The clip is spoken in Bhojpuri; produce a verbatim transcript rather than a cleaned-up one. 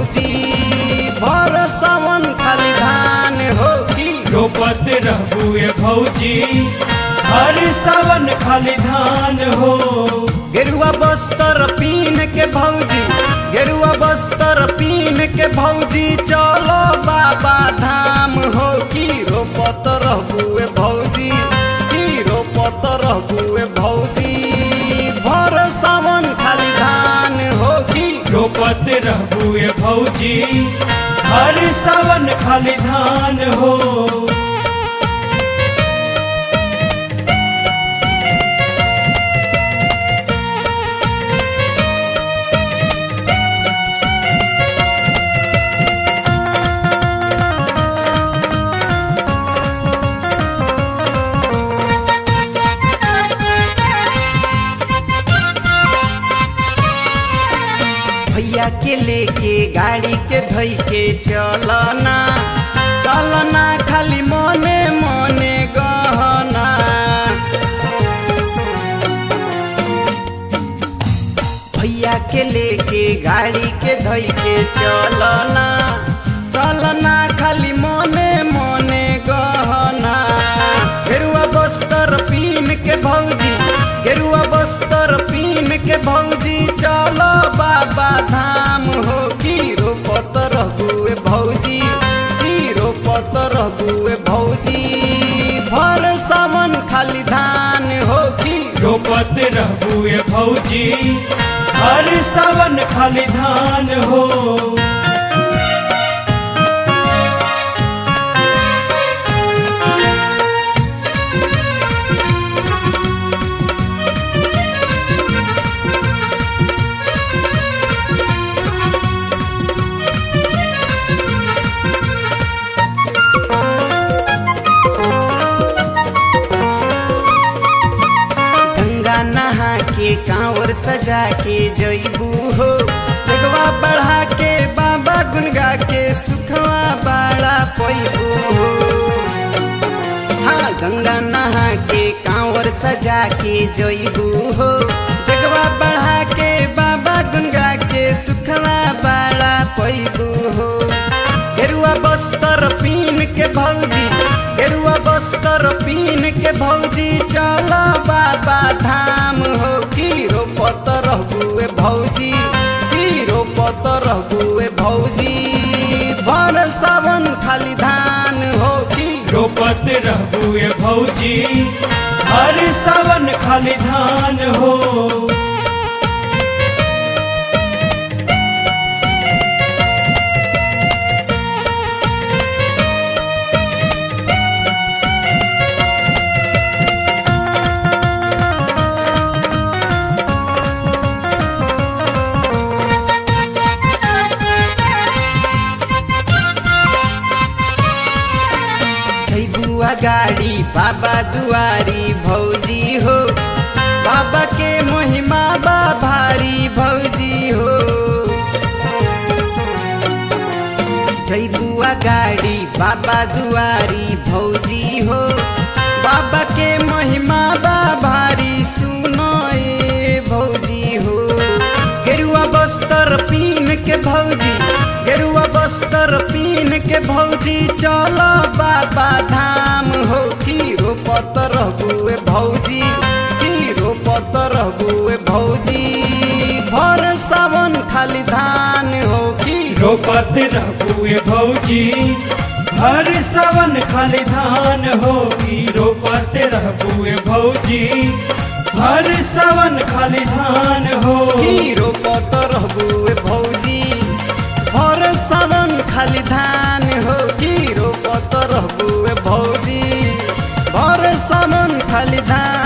भौजी भर सावन खाली धान हो की रोपत रहबुए भौजी हर सावन खाली धान हो। गेरुआ बस्तर पीन के भौजी गेरुआ बस्तर पीन के भौजी चलो बाबा धाम हो की रोपत रहबुए भौजी की रोपत रहबुए भौजी भर सावन खाली धान हो की रोपत रहबुए भौजी हर सावन खाली धान हो। भैया के लेके गाड़ी के धोई के चलना चलना खाली मने मने गहना। भैया के लेके गाड़ी के धोई के चलना चलना खाली मने मने गहना। गेरुआ बस्तर पीन के भौजी गेरुआ बस्तर पीन के भौजी चलो बाबा धाम हो की रोपत रहबुए भौजी की रोपत रहबुए भौजी भर सावन खाली धान हो की रोपत रहबुए भौजी हर सावन खाली धान हो। नहा के कांवर सजा के जईबू हो जगवा बढ़ा के बाबा गुनगा के सुखवा बाड़ा पैबू हो। हाँ गंगा नहा के कांवर सजा के जईबू हो जगवा बढ़ा के बाबा गुनगा के सुखवा बाड़ा पैबू हो। गेरुआ बस्तर पीन के भौजी गेरुआ बस्तर पीन के भौजी चलो बाबा धाम हो की रोपत रहबुए भौजी की रोपत रहबुए भौजी भर सावन खाली धान हो की रोपत रहबुए भौजी हर सावन खाली धान हो। गाड़ी बाबा दुआरी भौजी हो बाबा के महिमा बा भारी भौजी हो। जैबुआ गाड़ी बाबा दुआरी भौजी हो बाबा के महिमा बा भारी सुनो ए भौजी हो। गेरुआ बस्तर पीन के भौजी गेरुआ बस्तर पीन के भौजी चलो बाबा धाम हो की रोपत रहबुए भौजी की रोपत रहबुए भौजी भर सावन खाली धान हो की रोपत रहबुए भौजी हर सावन खाली धान हो की रोपत रहबुए भौजी हर सावन खाली धान हो की रोपत रहबुए भौजी भर सावन खाली धान हो की रोपत रहबुए भौजी भर सावन खाली धान।